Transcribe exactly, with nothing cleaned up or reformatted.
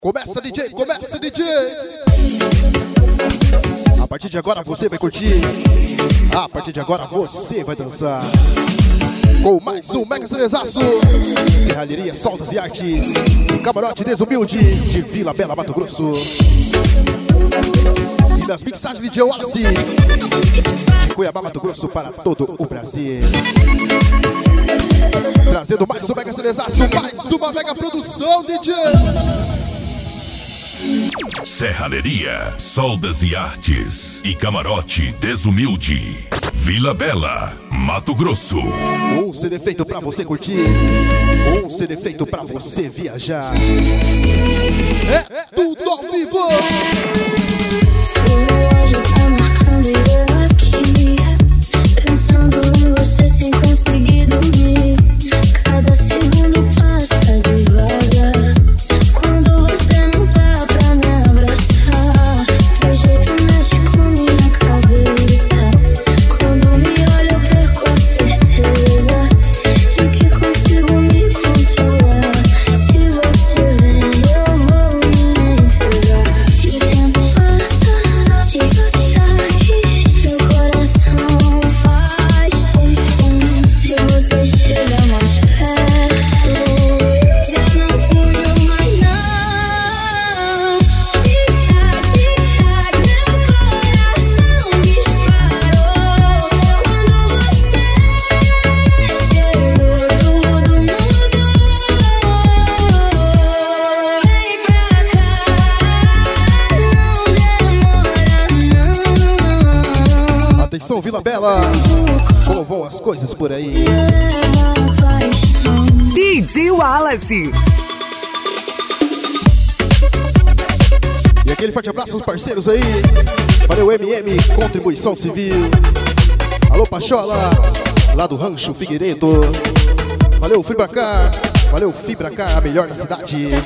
Começa, D J, começa, D J. A partir de agora você vai curtir. A partir de agora você vai dançar. Com mais um mega celezaço. Serralheria, Soldas e Artes. Camarote Desumilde de Vila Bela, Mato Grosso. E das mixagens de D J Wallace de Cuiabá, Mato Grosso para todo o Brasil. Trazendo mais um mega celezaço, mais uma mega produção, D J. Serralheria, Soldas e Artes e Camarote Desumilde, Vila Bela, Mato Grosso. Um C D feito pra você curtir, um C D feito pra você viajar. É tudo ao vivo. O relógio tá marcando e eu aqui, pensando em você sem conseguir dormir. Cada segundo passa devagar. Quando você não tá pra me abraçar, teu jeito mexe com minha cabeça. Quando me olha eu perco a certeza de que consigo me controlar. Se você vem eu vou me entregar. E o tempo passa, tic-tac, meu coração faz tum-tum. Se você chega mais perto, eu não fujo mais não. Tic-tac, meu coração disparou. Quando você chegou tudo mudou. Vem pra cá, não demora não. Atenção, Vila Bela. Como vão as coisas por aí? D J Wallace. E aquele forte abraço aos parceiros aí. Valeu, M M, Contribuição Civil. Alô, Pachola, lá do Rancho Figueiredo. Valeu, Fibracar. Valeu, Fibracar, a melhor da cidade.